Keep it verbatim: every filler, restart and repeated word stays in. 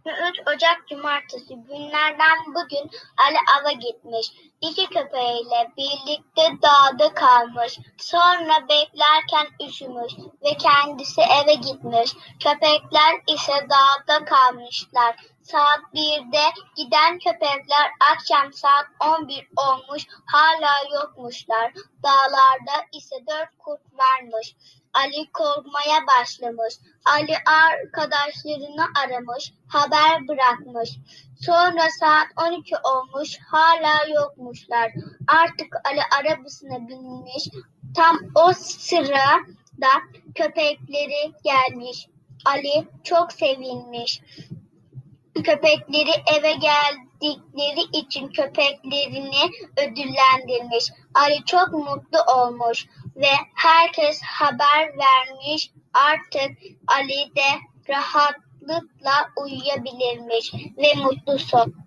yirmi üç Ocak Cumartesi günlerden bugün Ali ava gitmiş. İki köpeğiyle birlikte dağda kalmış. Sonra beklerken üşümüş ve kendisi eve gitmiş. Köpekler ise dağda kalmışlar. Saat birde giden köpekler akşam saat on bir olmuş, hala yokmuşlar. Dağlarda ise dört kurt varmış. Ali korkmaya başlamış. Ali arkadaşlarını aramış, haber bırakmış. Sonra saat on iki olmuş, hala yokmuşlar. Artık Ali arabasına binmiş. Tam o sırada köpekleri gelmiş. Ali çok sevinmiş. Köpekleri eve geldikleri için köpeklerini ödüllendirmiş. Ali çok mutlu olmuş ve herkes haber vermiş. Artık Ali de rahatlıkla uyuyabilirmiş ve mutlu son.